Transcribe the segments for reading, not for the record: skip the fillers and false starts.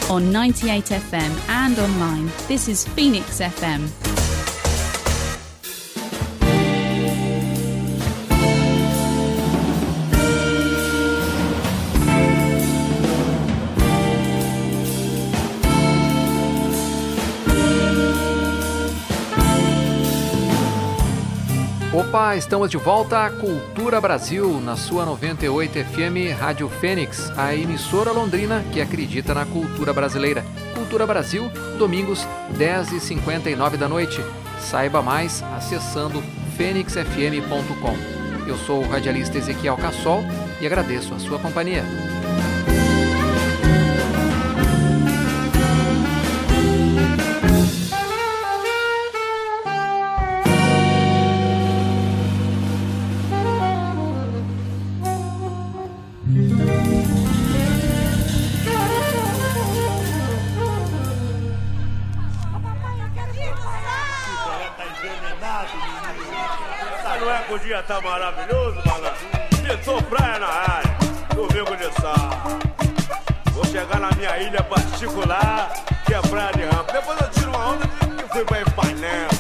on 98 FM and online. This is Phoenix FM. Opa, estamos de volta à Cultura Brasil, na sua 98 FM Rádio Fênix, a emissora londrina que acredita na cultura brasileira. Cultura Brasil, domingos, 10h59 da noite. Saiba mais acessando fenixfm.com. Eu sou o radialista Ezequiel Cassol e agradeço a sua companhia. O dia tá maravilhoso, malandro. Pintou praia na área, domingo de sol. Vou chegar na minha ilha particular, que é praia de Rampa. Depois eu tiro uma onda e fui pra Ipanema.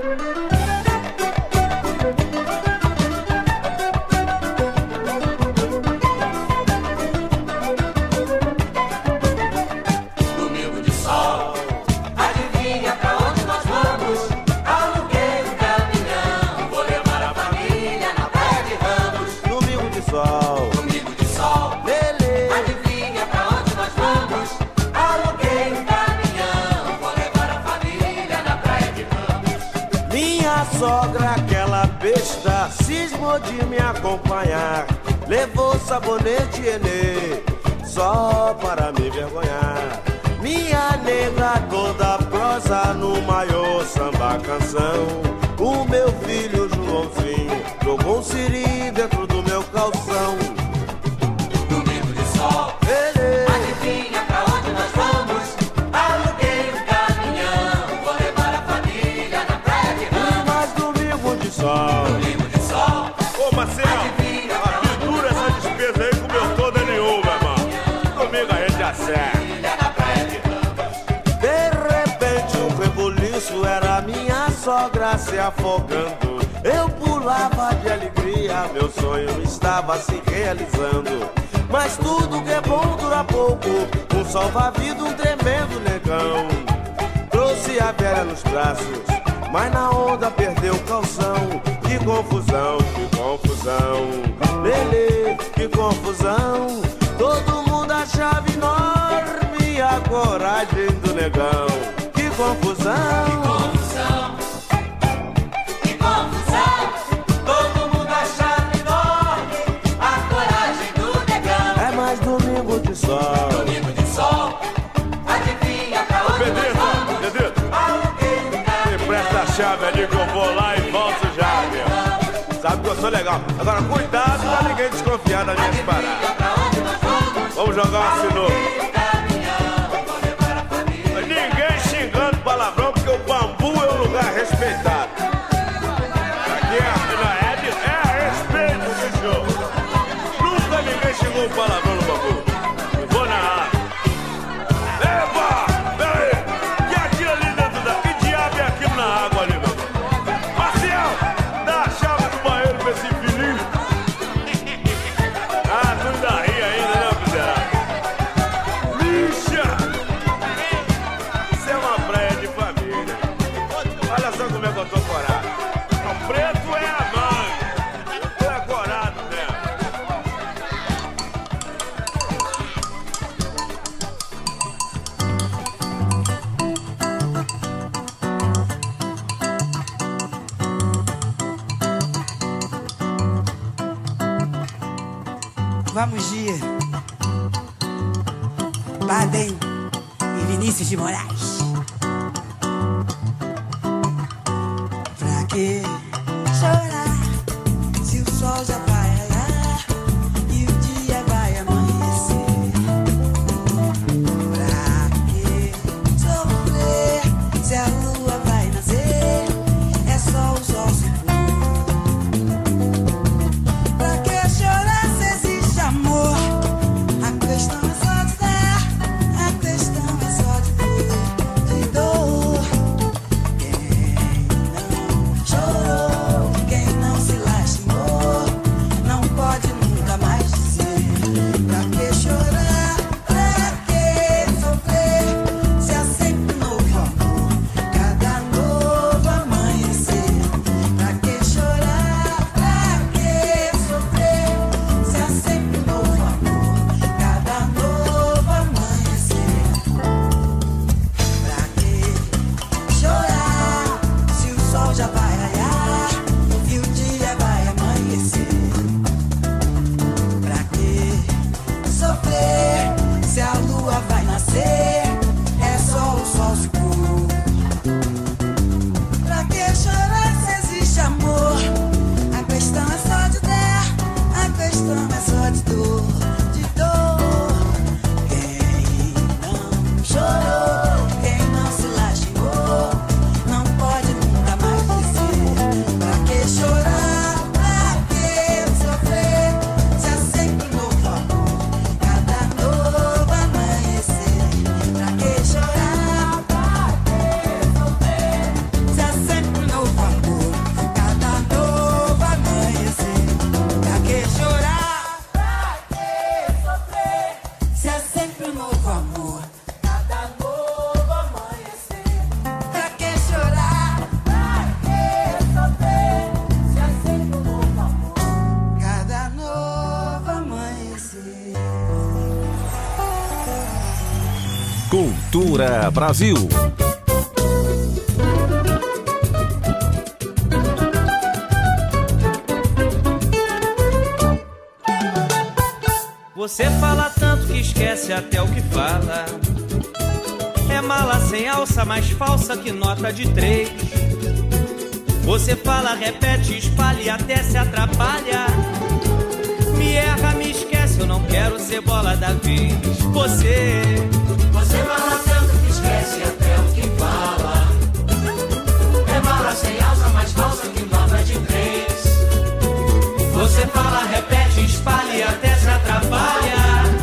Sogra, aquela besta, cismou de me acompanhar. Levou sabonete Enê, só para me vergonhar. Minha nega toda prosa no maior samba canção. O meu filho Joãozinho jogou um siri dentro do meu calção. Domingo de sol, adivinha pra onde nós vamos? Aluguei um caminhão, vou levar a família na praia de Ramos. Domingo de sol. Ô Marcelo, dura essa despesa aí com o meu todo é nenhum, meu irmão. Comigo a gente acerta. De repente um rebuliço era minha sogra se afogando. Eu pulava de alegria, meu sonho estava se realizando. Mas tudo que é bom dura pouco, um salva-vida, um tremendo negão. Trouxe a velha nos braços, mas na onda perdeu o calção. Que confusão, Lelê, que confusão. Todo mundo achava enorme a coragem do negão. Que confusão. Todo mundo achava enorme a coragem do negão. É mais domingo de sol. Adivinha pra onde nós vamos? Me presta a chave ali que eu vou lá e volto já, meu. Sabe que eu sou legal. Agora cuidado pra ninguém desconfiar das minhas paradas. Vamos jogar uma sinuca. Ninguém xingando palavrão, porque o bambu é um lugar respeitado. Aqui é respeito esse jogo. Nunca ninguém xingou um palavrão no bambu. Eu vou na área. Epa! Peraí! Que aquilo ali dentro da... Que diabo é aquilo na água ali, meu irmão? Marcial! Dá a chave do banheiro pra esse filhinho. Ah, tu ainda ri ainda, né, miserável? Lixa! Isso é uma praia de família. Olha só como é que eu tô corado. O preto é a mãe. Eu tô acorado mesmo. Vamos de Baden e Vinícius de Moraes. Pra que chorar se o sol já vai raiar e o dia vai amanhecer? Pra que sofrer se a lua vai nascer? É só o sol se pôr. Pra que chorar se existe amor? A questão é só dizer, a questão é Cultura Brasil. Você fala tanto que esquece até o que fala. É mala sem alça, mais falsa que nota de 3. Você fala, repete, espalha e até se atrapalha. Me erra, me esquece, eu não quero ser bola da vez. Você fala tanto que esquece até o que fala. É mala sem alça, mais falsa que nota de 3. Você fala, repete, espalha e até se atrapalha.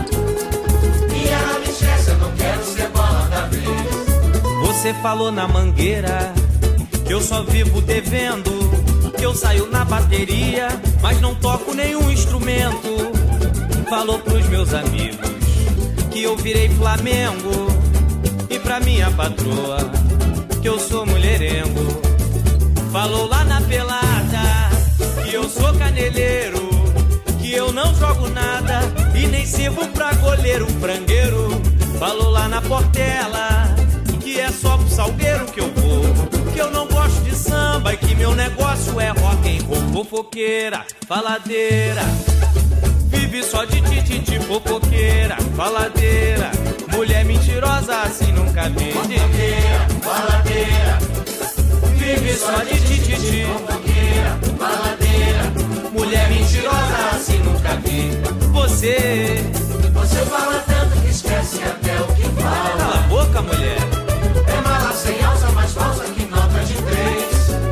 Me erra, me esquece, eu não quero ser bola da vez. Você falou na mangueira que eu só vivo devendo, que eu saio na bateria, mas não toco nenhum instrumento. Falou pros meus amigos que eu virei Flamengo, e pra minha patroa que eu sou mulherengo. Falou lá na pelada que eu sou caneleiro, que eu não jogo nada e nem sirvo pra goleiro frangueiro. Falou lá na Portela que é só pro salgueiro que eu vou, que eu não gosto de samba e que meu negócio é rock and roll. Fofoqueira, faladeira, vive só de tititi. Fofoqueira, faladeira, mulher mentirosa assim nunca vi. Fofoqueira, faladeira, vive só de tititi. Fofoqueira, faladeira, mulher mentirosa assim nunca vi. Você fala tanto que esquece até o que fala. Cala a boca, mulher. É mala sem alça, mais falsa que nota de 3.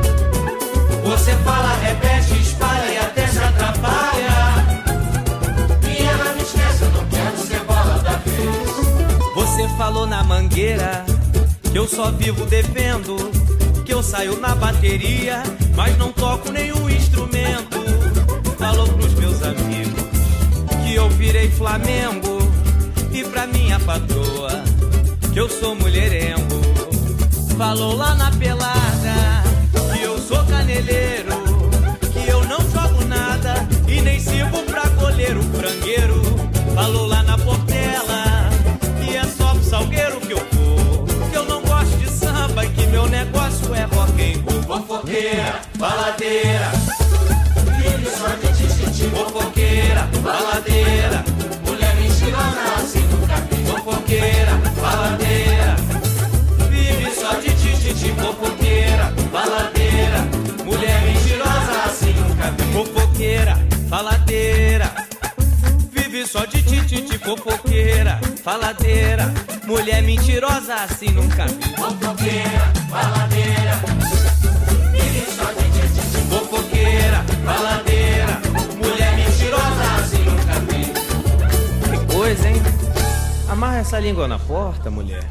Você fala, repete, espalha e até se atrapalha. Me erra, me esquece, eu não quero ser bola da vez. Você falou na mangueira que eu só vivo devendo, que eu saio na bateria, mas não toco nenhum instrumento. Falou pros meus amigos que eu virei Flamengo, e pra minha patroa que eu sou mulherengo. Falou lá na pelada que eu sou caneleiro, que eu não jogo nada e nem sirvo pra goleiro frangueiro. Falou lá na Portela que é só pro salgueiro que eu vou, que eu não gosto de samba e que meu negócio é rock and roll. Fofoqueira, faladeira, Vive só de tititi. fofoqueira, faladeira, Mulher mentirosa assim nunca vi. fofoqueira, faladeira, vive só de tititi. Fofoqueira, faladeira, mulher mentirosa assim nunca vi. Fofoqueira, faladeira, vive só de tititi. Fofoqueira, faladeira, mulher mentirosa assim nunca vi. Fofoqueira, faladeira, vive só de tititi. Fofoqueira, faladeira, mulher mentirosa assim nunca vi. Que coisa, hein? Amarra essa língua na porta, mulher.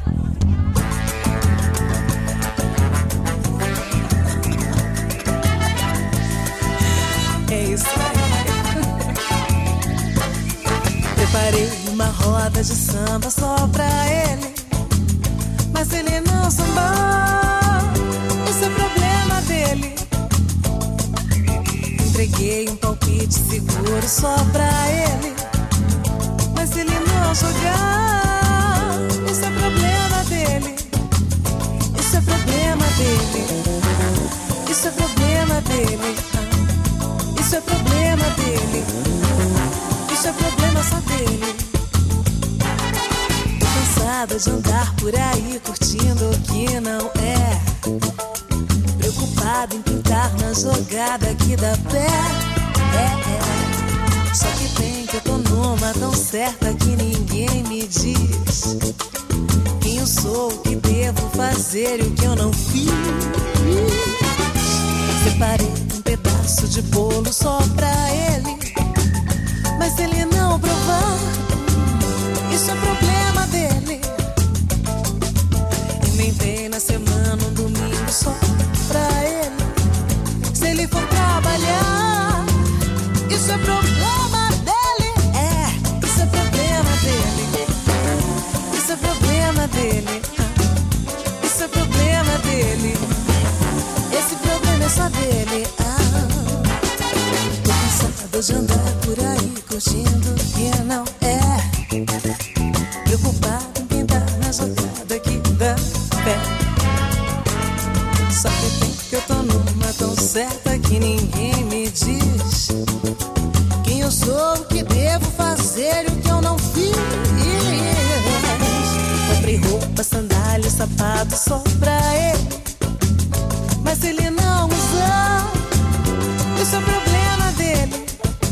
É isso aí. Preparei uma roda de samba só pra ele, mas ele não sambou. Isso é problema dele. Entreguei um palpite seguro só pra ele, mas se ele não jogar, isso é problema dele. Isso é problema dele. Isso é problema dele. Isso é problema dele. Isso é problema só dele. Tô cansada de andar por aí curtindo o que não é, preocupada em pintar na jogada que dá pé. Só que tem que eu tô numa tão certa que ninguém me diz quem eu sou, o que devo fazer e o que eu não fiz. Separei um pedaço de bolo só pra ele, mas se ele não provar, isso é problema dele. Inventei na semana um domingo só pra ele. Se ele for trabalhar, isso é problema dele. Isso é problema dele. Isso é problema dele. Isso é problema dele. Esse problema é só dele. Tô cansada de andar por aí curtindo o que não é, preocupada em pintar na jogada que certa que ninguém me diz quem eu sou, o que devo fazer e o que eu não fiz. Comprei roupa, sandália, sapato só pra ele, mas se ele não usar, isso é problema dele.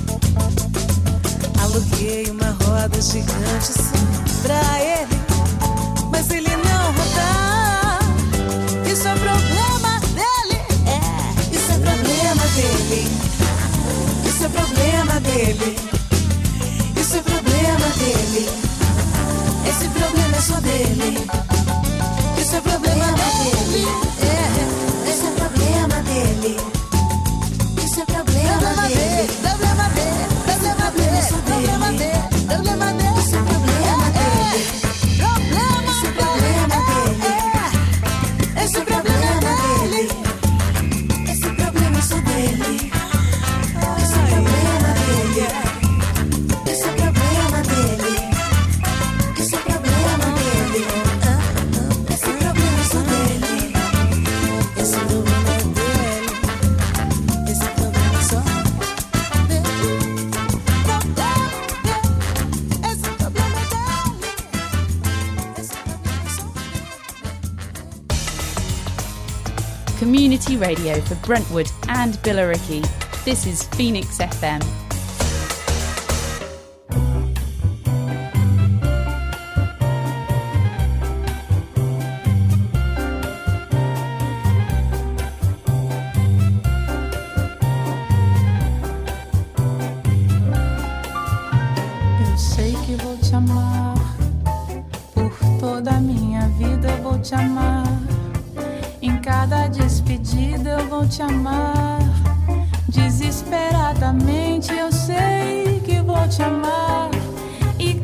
Aluguei uma roda gigante só pra ele, mas se ele não rodar, isso é problema dele. Isso é problema dele. Isso é problema dele. Isso é problema dele. Esse problema é só dele. Isso é problema dele. Esse é problema dele. Isso é problema dele. Problema dele. Problema dele. Problema dele. Problema dele. Isso é problema dele. Isso é problema dele. Esse problema dele. Esse problema é só dele. Esse é problema dele. Esse é problema dele. Esse é problema dele. Esse problema é só dele. Esse problema é dele. Esse problema é só dele. Esse problema é dele. Esse problema é só dele. Community radio for Brentwood and Billericay. This is Phoenix FM. Eu sei que vou te amar, por toda a minha vida eu vou te amar. Em cada despedida eu vou te amar. Desesperadamente eu sei que vou te amar. E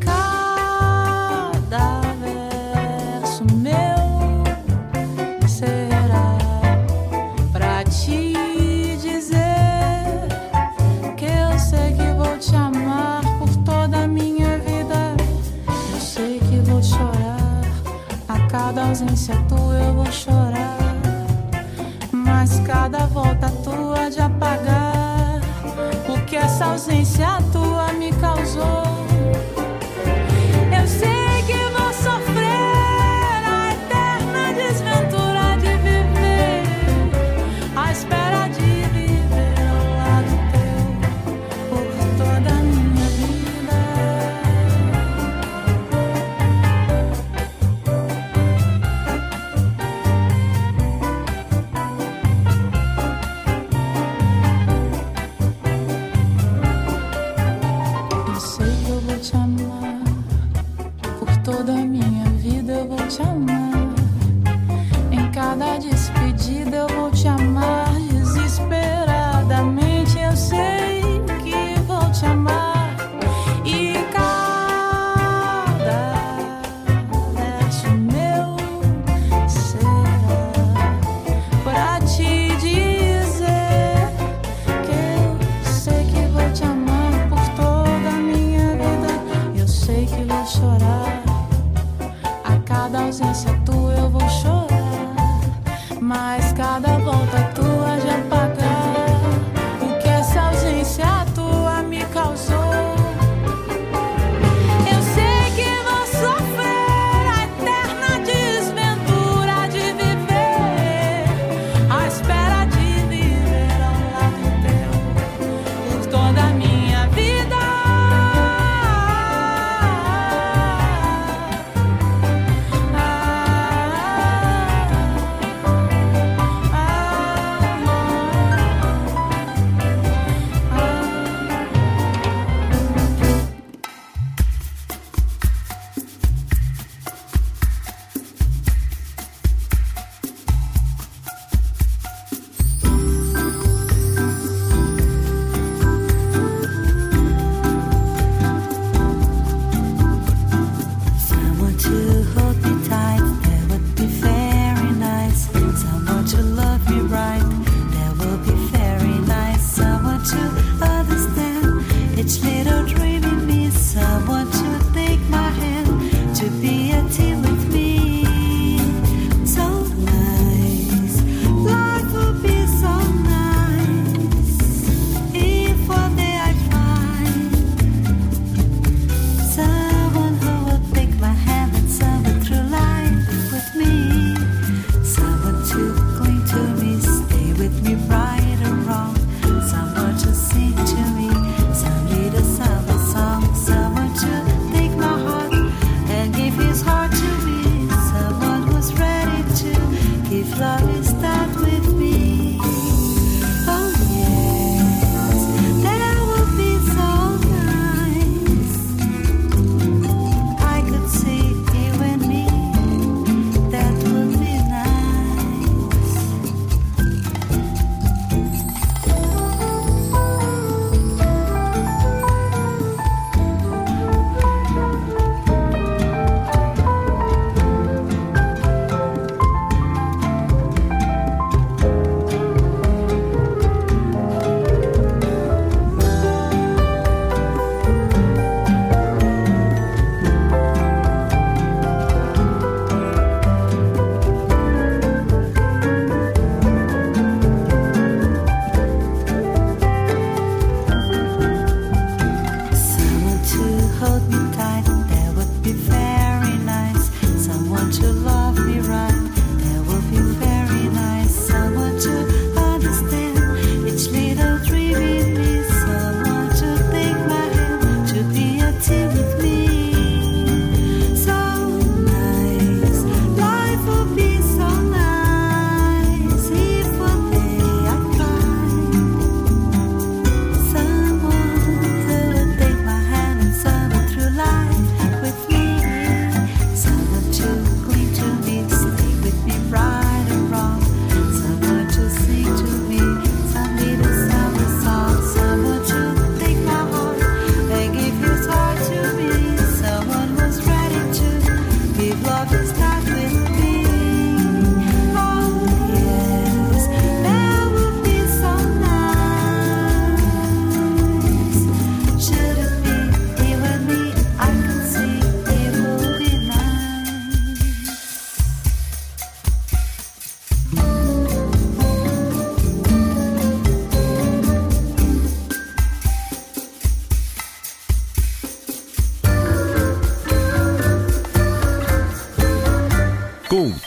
cada verso meu será pra te dizer que eu sei que vou te amar por toda a minha vida. Eu sei que vou chorar, a cada ausência tua eu vou chorar. Mas cada volta tua de apagar o que essa ausência tua me causou.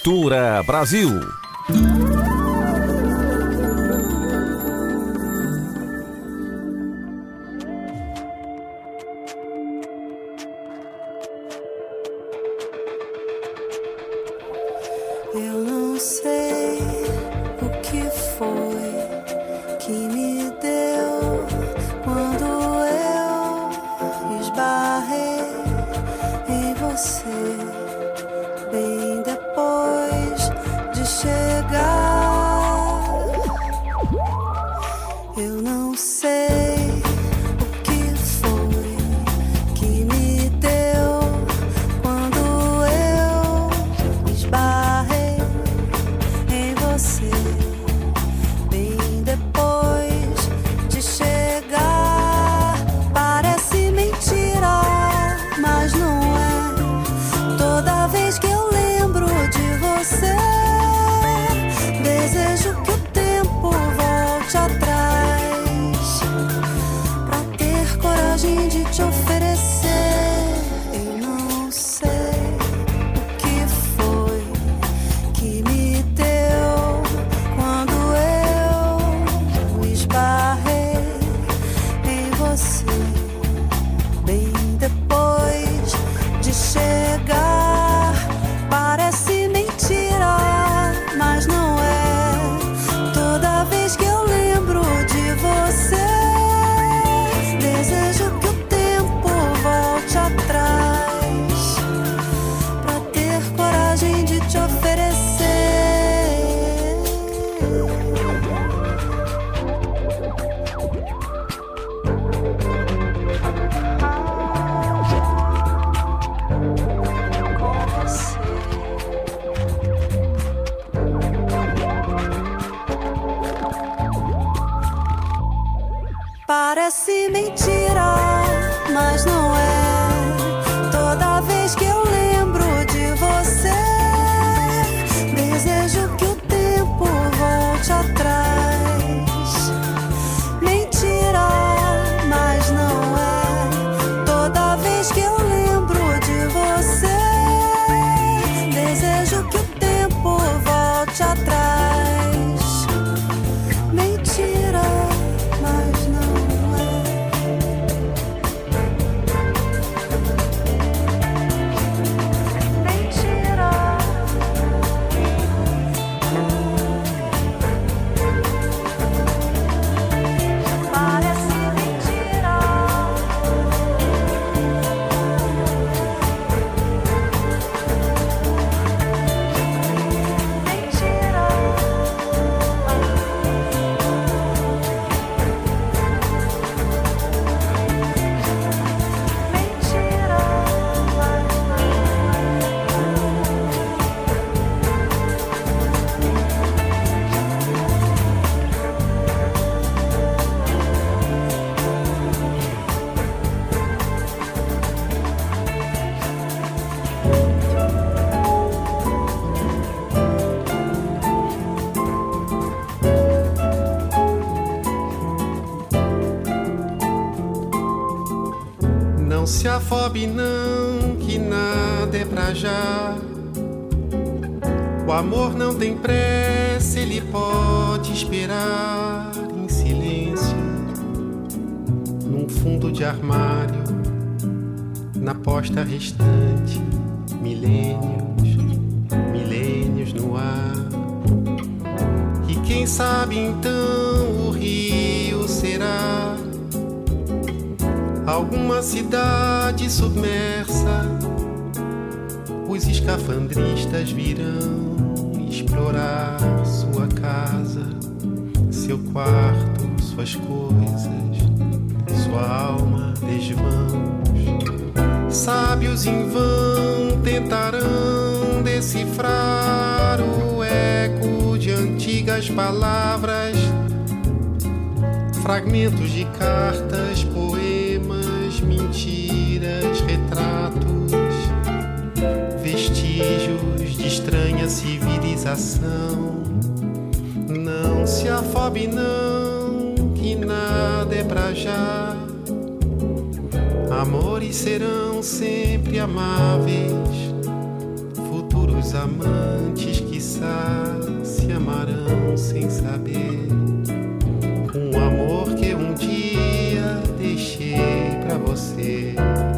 Cultura Brasil. Eu não sei o que foi que me deu quando eu esbarrei em você, bem depois de chegar. Eu não sei o que foi que me deu quando eu esbarrei em você, bem depois de chegar. Parece mentira, mas não é. Toda vez que eu lembro de você, desejo que o tempo volte atrás, pra ter coragem de te oferecer. Eu não sei o que foi que me deu quando eu esbarrei em você, bem depois de chegar. Parece mentira, mas não é. Toda vez que eu lembro de você, desejo que o tempo volte atrás, pra ter coragem de te oferecer. Parece mentira, mas não é. Toda vez que eu lembro de você, desejo que o tempo volte atrás. Mentira, mas não é. Toda vez que eu lembro de você, desejo que o tempo volte atrás. Mentira, mas não é. Mentira. Parece mentira. Mentira. Mentira, mas não é. Não se afobe não, que nada é pra já. O amor não tem pressa, ele pode esperar em silêncio, num fundo de armário, na posta restante, milênios, milênios no ar. E quem sabe então o rio será alguma cidade submersa. Os escafandristas virão explorar sua casa, seu quarto, suas coisas, sua alma, desvãos. Sábios em vão tentarão decifrar o eco de antigas palavras, fragmentos de cartas, poemas, mentiras, retratos, vestígios de estranha civilização. Não se afobe não, que nada é pra já. Amores serão sempre amáveis, futuro Futuros amantes, quiçá, se amarão sem saber. Um amor que um dia deixei pra você.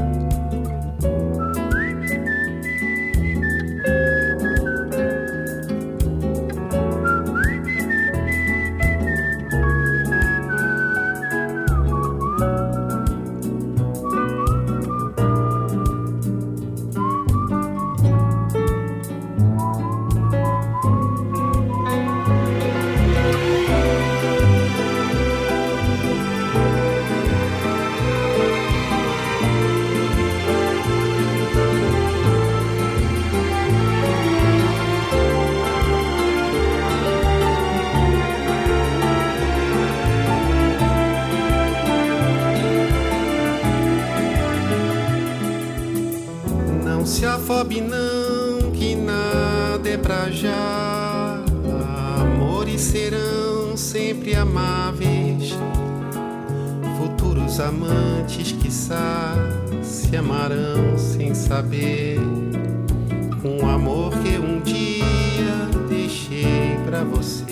Afobe não, que nada é pra já. Amores serão sempre amáveis. Futuros amantes, quiçá, se amarão sem saber. Um amor que um dia deixei pra você.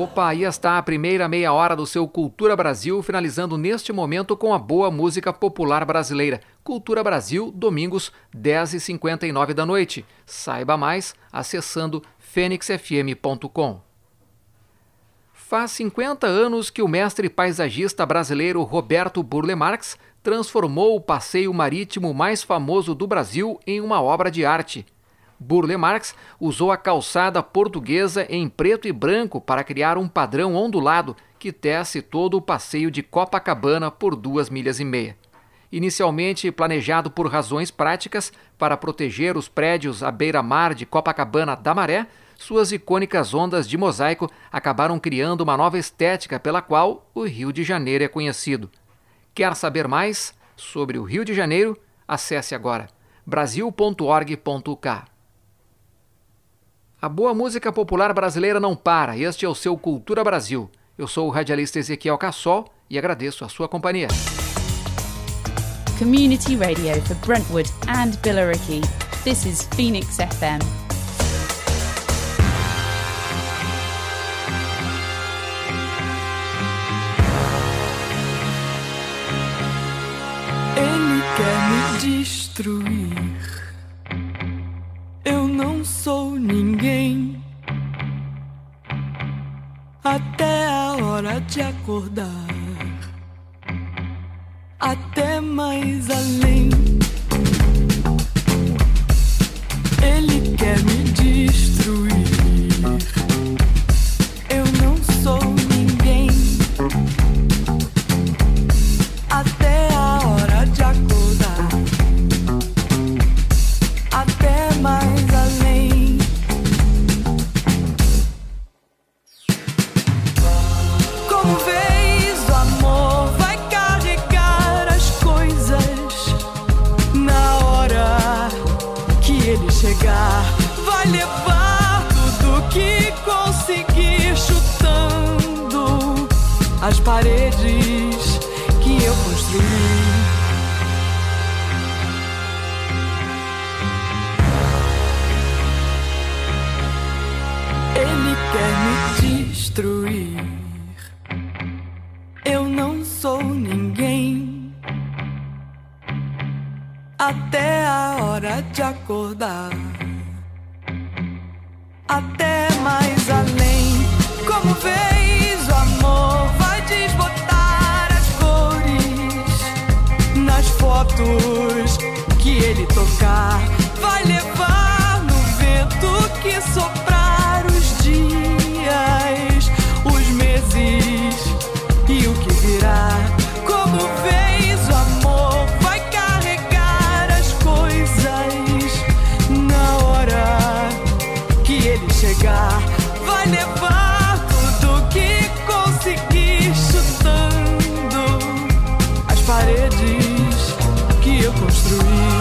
Opa, aí está a primeira meia hora do seu Cultura Brasil, finalizando neste momento com a boa música popular brasileira. Cultura Brasil, domingos, 10h59 da noite. Saiba mais acessando fenixfm.com. Faz 50 anos que o mestre paisagista brasileiro Roberto Burle Marx transformou o passeio marítimo mais famoso do Brasil em uma obra de arte. Burle Marx usou a calçada portuguesa em preto e branco para criar um padrão ondulado que tece todo o passeio de Copacabana por 2,5 milhas. Inicialmente planejado por razões práticas para proteger os prédios à beira-mar de Copacabana da Maré, suas icônicas ondas de mosaico acabaram criando uma nova estética pela qual o Rio de Janeiro é conhecido. Quer saber mais sobre o Rio de Janeiro? Acesse agora brasil.org.uk. A boa música popular brasileira não para. Este é o seu Cultura Brasil. Eu sou o radialista Ezequiel Cassol e agradeço a sua companhia. Community Radio for Brentwood and Billericay. This is Phoenix FM. Ele quer me destruir. Eu não sou ninguém. Até a hora de acordar, até mais além. Ele quer me destruir. Eu não sou ninguém. Até a hora de acordar, até mais além. Como vês, o amor vai carregar as coisas. Na hora que ele chegar, vai levar tudo que conseguir, chutando as paredes que eu construí. Ele quer me destruir. Eu não sou ninguém. Até a hora de acordar, até mais além. Como vês, o amor vai desbotar as cores nas fotos que ele tocar. Vai levar no vento que soprar os dias, os meses e o que virá. Como vês, o amor vai carregar as coisas. Na hora que ele chegar, vai levar tudo que conseguir, chutando as paredes que eu construí.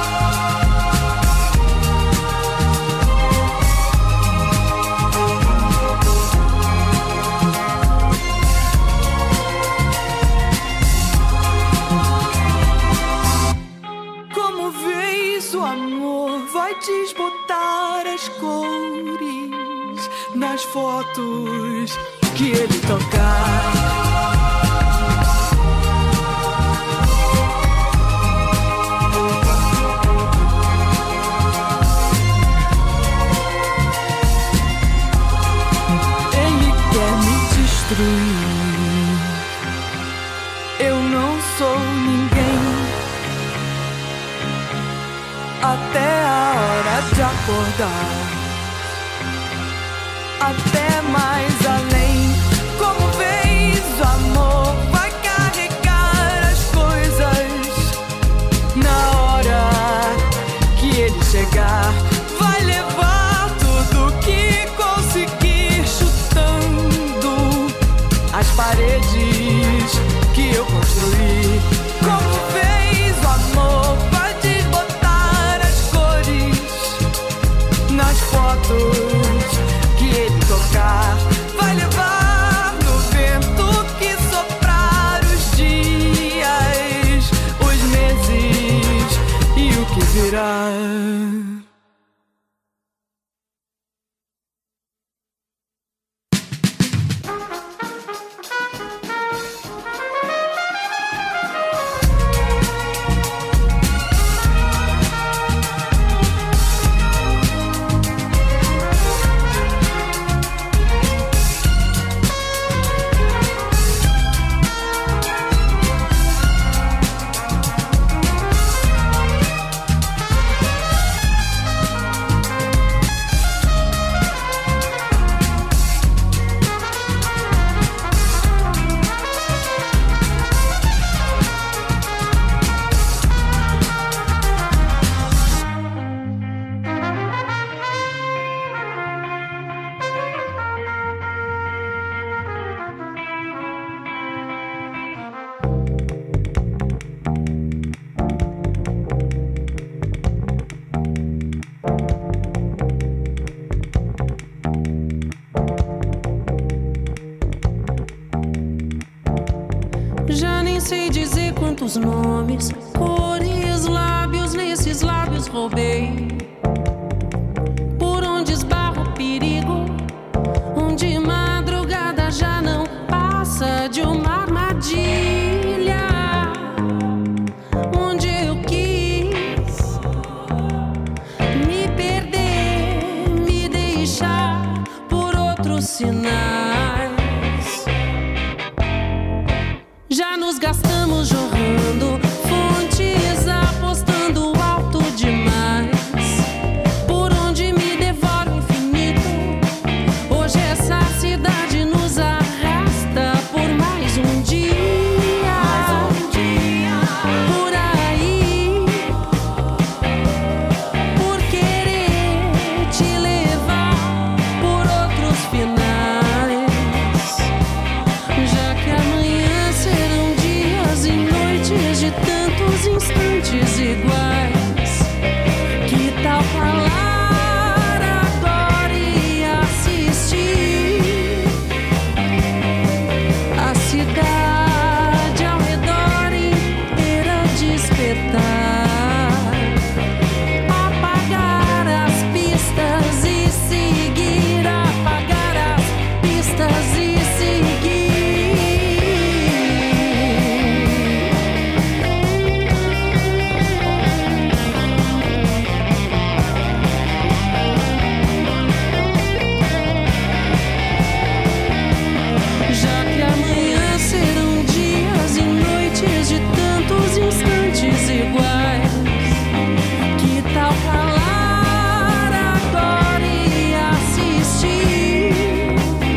Como vês, o amor vai desbotar as cores nas fotos que ele tocar. Ele quer me destruir. Eu não sou ninguém. Até a hora de acordar, até mais além. Como vês, o amor vai carregar as coisas. Na hora que ele chegar, vai levar tudo que conseguir, chutando as paredes que eu construí. Como vês, o amor vai desbotar as cores nas fotos que ele tocar. quantos nomes, cores, lábios, nesses lábios roubei. Por onde esbarra o perigo, onde madrugada já não passa de uma armadilha. Onde eu quis me perder, me deixar por outros sinais. Já nos gastamos jorrando fontes, apostando alto demais. Por onde me devora o infinito, hoje essa cidade nos arrasta por mais um dia. Por aí, por querer te levar por outros finais. Já que amanhã serão dias e noites de tantos instantes iguais, que tal falar agora e assistir a cidade ao redor inteira despertar, apagar as pistas e seguir, apagar as pistas e seguir. Já que amanhã serão dias e noites de tantos instantes iguais, que tal falar agora e assistir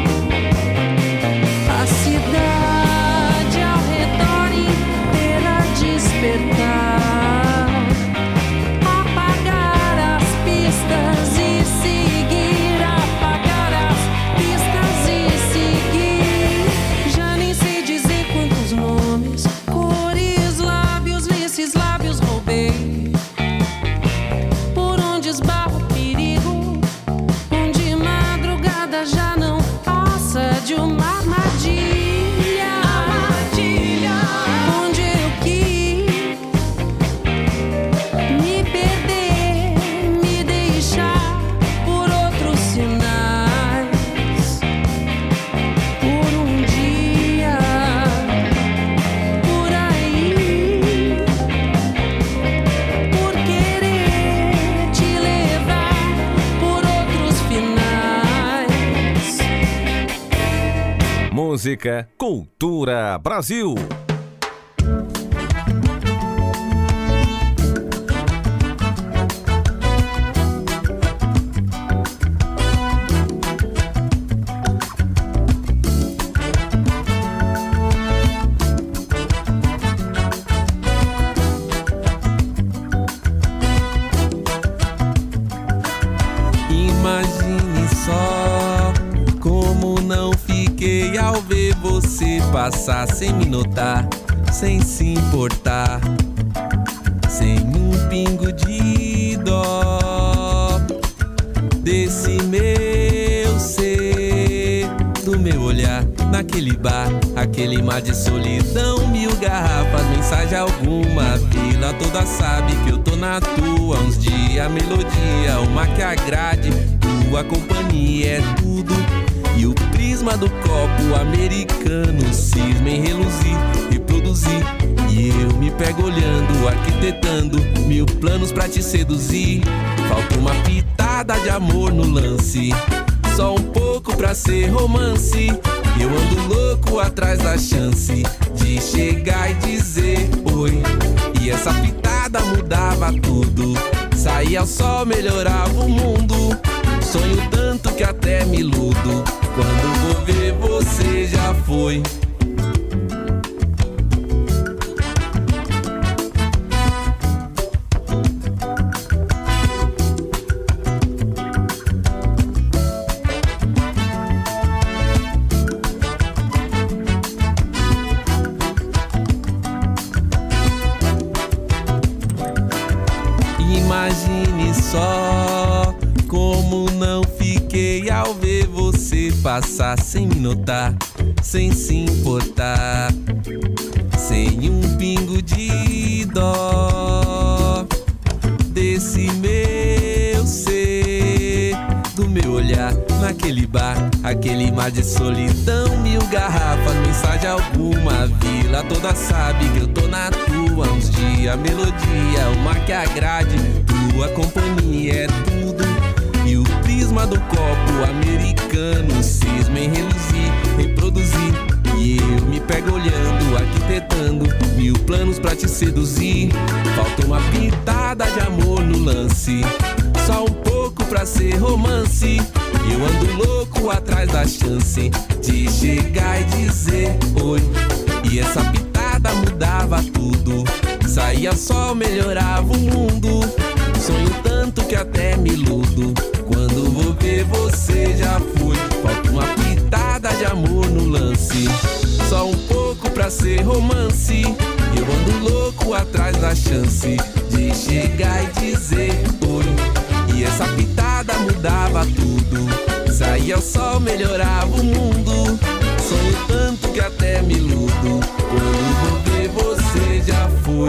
a cidade ao redor inteira despertar, apagar as pistas e seguir, apagar as pistas e seguir. Já nem sei dizer quantos nomes, cores, lábios, nesses lábios roubei. Por onde esbarra o perigo, onde madrugada já não passa de uma armadilha. Onde eu quis me perder, me deixar por outros sinais. Por um dia, por aí, por querer te levar por outros finais. Música, cultura, Brasil. Imagine só como não fiquei ao ver você passar sem me notar, sem se importar, sem um pingo de dó desse meu ser, do meu olhar naquele bar, aquele mar de solidão, 1000 garrafas, mensagem alguma, a vila toda sabe que eu tô na tua, uns dias, melodia, uma que agrade, tua companhia é tudo. E o prisma do copo americano cisma em reluzir, reproduzir. E eu me pego olhando, arquitetando 1000 planos pra te seduzir. Falta uma pitada de amor no lance, só um pouco pra ser romance. Eu ando louco atrás da chance de chegar e dizer oi. E essa pitada mudava tudo, saía o sol, melhorava o mundo. Sonho tanto que até me iludo, quando vou ver você já foi. Imagine só como não fiquei ao ver você passar sem me notar, sem se importar, sem um pingo de dó desse meu ser, do meu olhar naquele bar, aquele mar de solidão, 1000 garrafas, mensagem alguma, a vila toda sabe que eu tô na tua. Uns dias, melodia, uma que agrade, tua companhia é tudo. E o prisma do copo americano cisma em reluzir, reproduzir. E eu me pego olhando, arquitetando 1000 planos pra te seduzir. Falta uma pitada de amor no lance, só um pouco pra ser romance. Eu ando louco atrás da chance de chegar e dizer oi. E essa pitada mudava tudo, saía sol, melhorava o mundo. Sonho tanto que até me iludo, quando vou ver você já fui. Falta uma pitada de amor no lance, só um pouco pra ser romance. Eu ando louco atrás da chance de chegar e dizer oi. E essa pitada mudava tudo, saía o sol, melhorava o mundo. Sonho tanto que até me iludo, quando vou ver você já fui.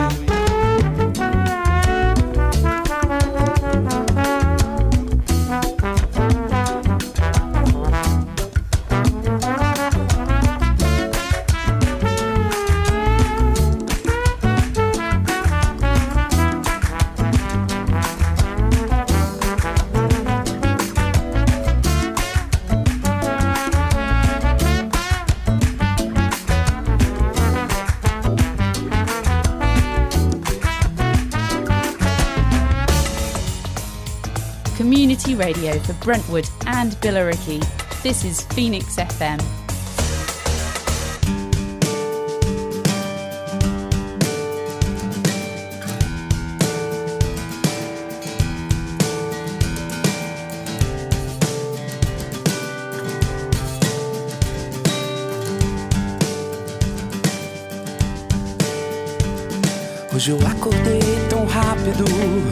Community radio for Brentwood and Billericay. This is Phoenix FM. Hoje eu acordei tão rápido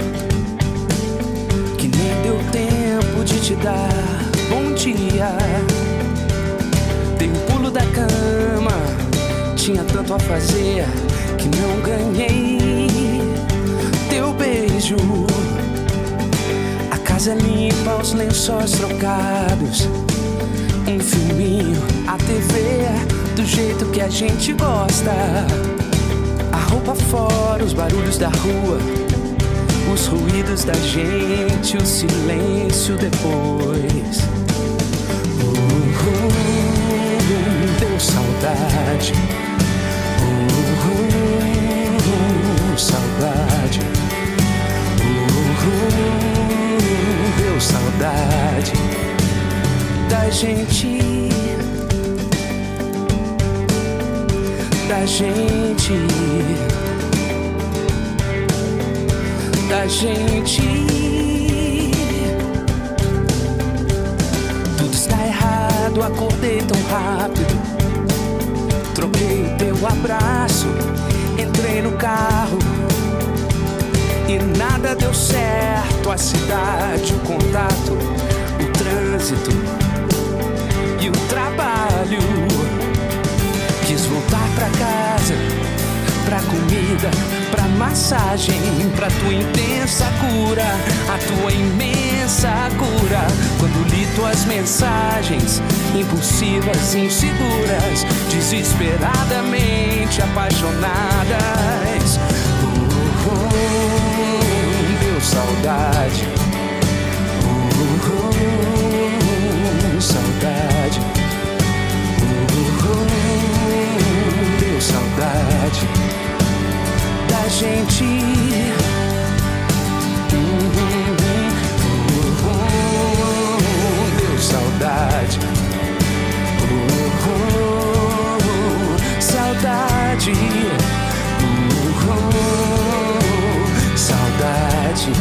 que nem deu tempo de te dar bom dia. Dei um pulo da cama, tinha tanto a fazer que não ganhei teu beijo. A casa limpa, os lençóis trocados, um filminho, a TV do jeito que a gente gosta. A roupa fora, os barulhos da rua, os ruídos da gente, o silêncio depois. Deu saudade. Saudade. Deu saudade da gente. Da gente. Da gente. Tudo está errado, acordei tão rápido. Troquei o teu abraço, entrei no carro e nada deu certo. A cidade, o contato, o trânsito e o trabalho. Quis voltar pra casa, pra comida, pra massagem, pra tua intensa cura, a tua imensa cura. Quando li tuas mensagens, impulsivas, inseguras, desesperadamente apaixonadas. Deu saudade. Saudade. Deu saudade da gente. Deu saudade. Saudade. Saudade.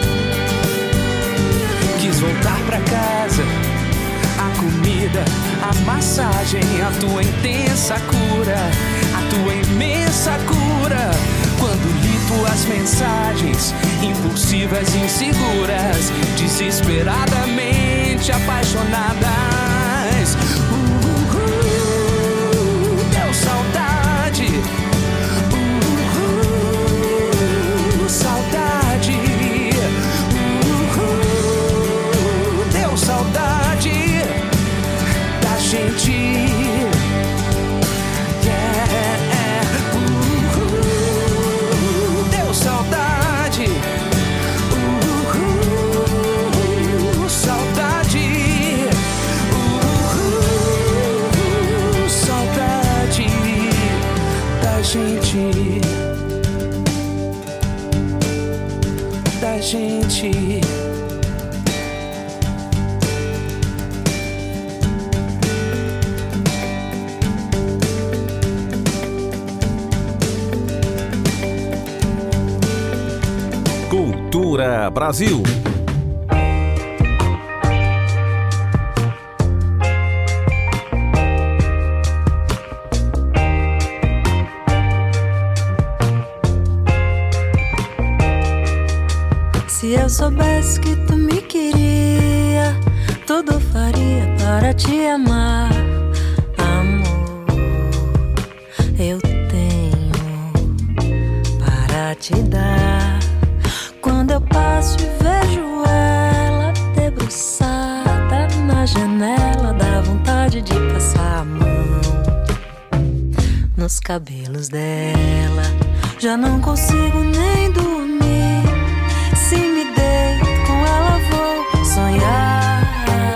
Voltar pra casa, a comida, a massagem, a tua intensa cura, a tua imensa cura. Quando li tuas mensagens, impulsivas e inseguras, desesperadamente apaixonadas. Deu saudade. Saudade. Deu saudade da gente. Deu saudade. Saudade. Saudade da gente. Da gente. Cultura Brasil. Se eu soubesse que tu me queria, tudo faria para te amar. Amor, eu tenho para te dar. Quando eu passo e vejo ela debruçada na janela, dá vontade de passar a mão nos cabelos dela. Já não consigo nem dormir. Se me deito com ela vou sonhar,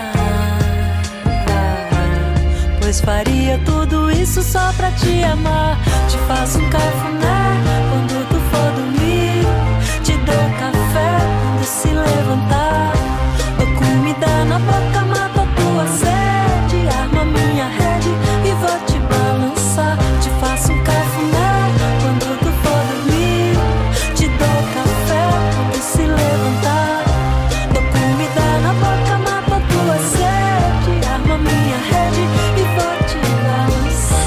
pois faria tudo isso só pra te amar. Te faço um cafuné quando tu for dormir, te dou café quando se levantar, dou comida na boca, mato a tua sede, arma minha rede e vou te balançar. Te faço um cafuné quando tu for dormir, te dou café quando se levantar, dou comida na boca, mato a tua sede, arma minha rede e vou te balançar.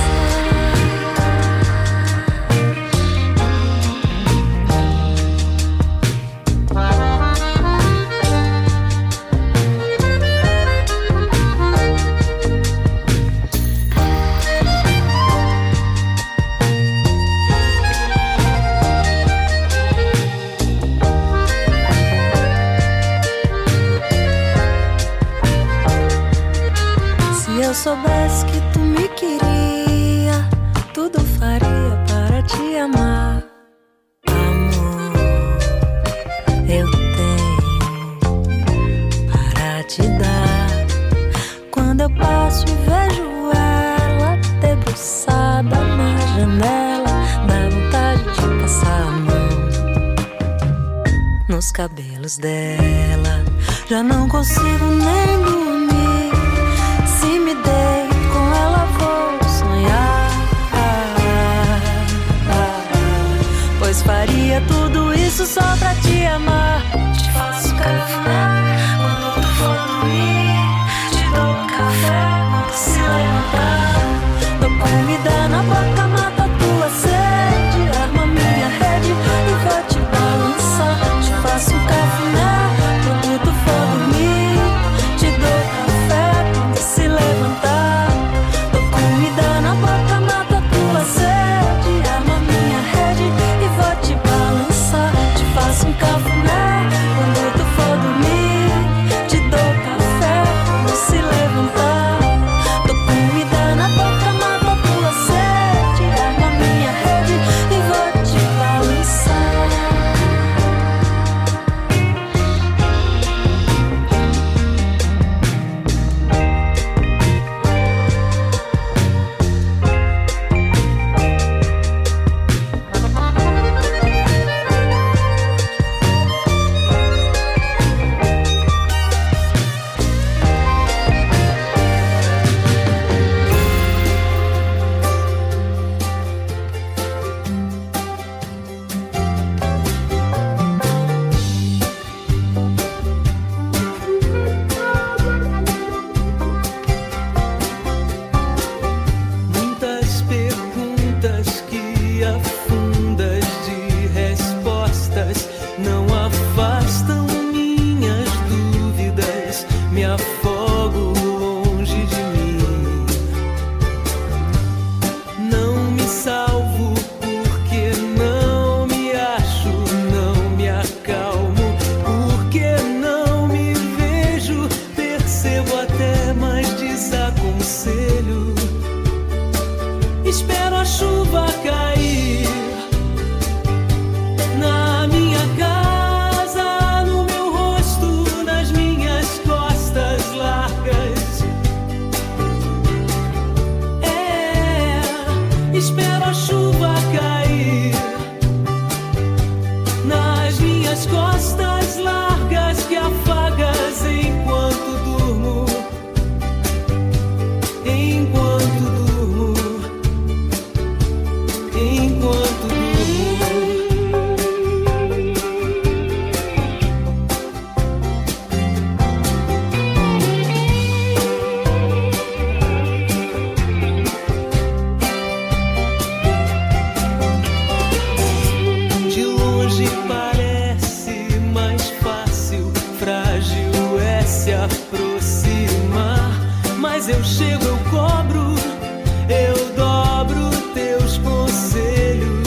Se eu soubesse que tu me queria, tudo faria para te amar. Amor, eu tenho para te dar. Quando eu passo e vejo ela debruçada na janela, dá vontade de passar a mão nos cabelos dela. Já não consigo nem dormir. Se me deito com ela vou sonhar, pois faria tudo isso só pra te amar. Te faço café quando tu for dormir, te dou café quando se levantar, dou comida na boca, mato a tua sede, arma minha rede e vou te balançar. Te faço café quando tu for dormir, te dou café quando se levantar, dou comida na boca, mato a tua sede, arma minha rede e vou te balançar. Te faço um cafuné aproximar. Mas eu chego, eu cobro, eu dobro teus conselhos.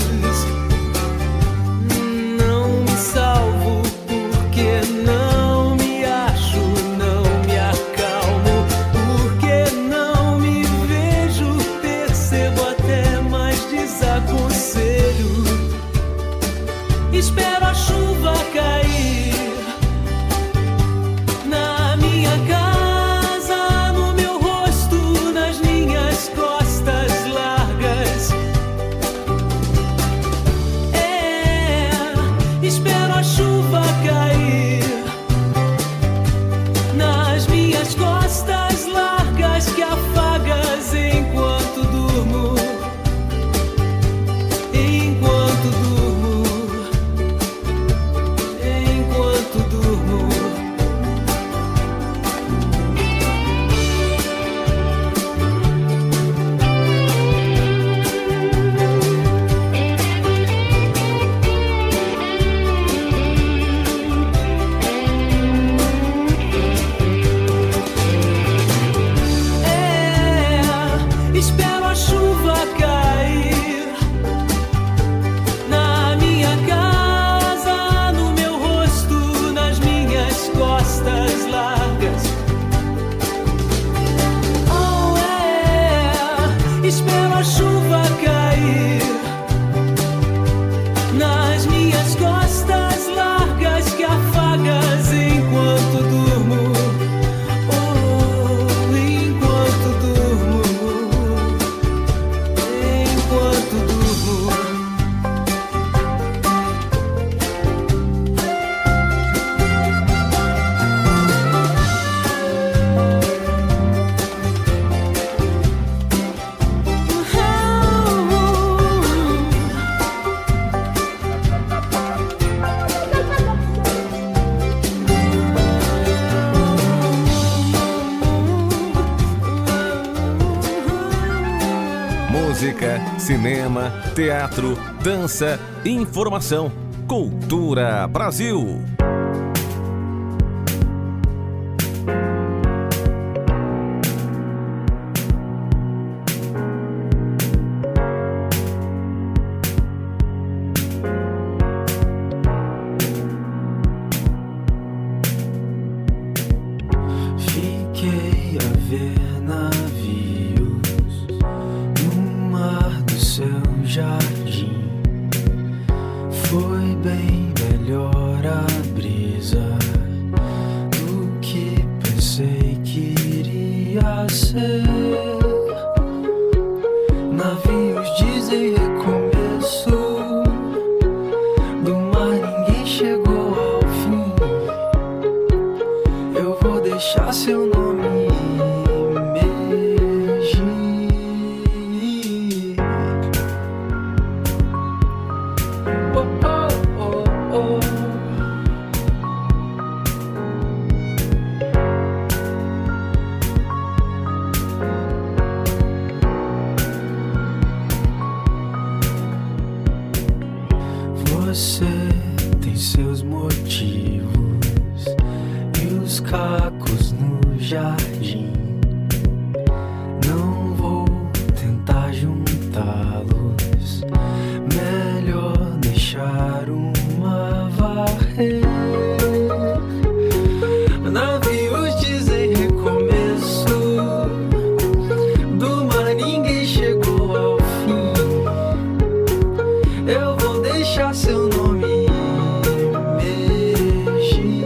Não me salvo porque não me acho, não me acalmo, porque não me vejo, percebo até mais desaconselho. Espero a chuva cair na minha casa, no meu rosto, nas minhas costas largas. Espero a chuva cair nas minhas costas largas que afagas enquanto durmo, enquanto durmo, enquanto durmo. Espero a chuva cair na minha casa, no meu rosto, nas minhas costas largas. Espero a chuva cair nas minhas costas largas que afagas enquanto durmo. Enquanto durmo, enquanto durmo. Música, cinema, teatro, dança, informação. Cultura Brasil. Fiquei a ver navios no mar do seu jardim. Foi bem melhor a brisa do que pensei que iria ser. Navios dizem recomeço, do mar ninguém chegou ao fim. Eu vou deixar seu nome emergir. Você tem seus motivos e os cacos no jardim. Não vou tentar juntá-los, melhor deixar uma varrer. Navios dizem recomeço, do mar ninguém chegou ao fim. Eu vou deixar seu nome emergir.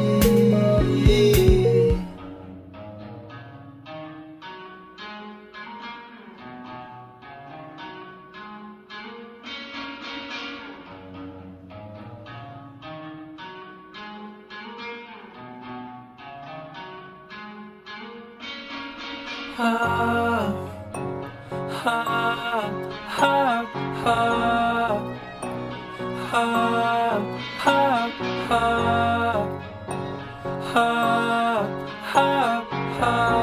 Ha, ha, ha, ha. Ha, ha, ha, ha, ha, ha.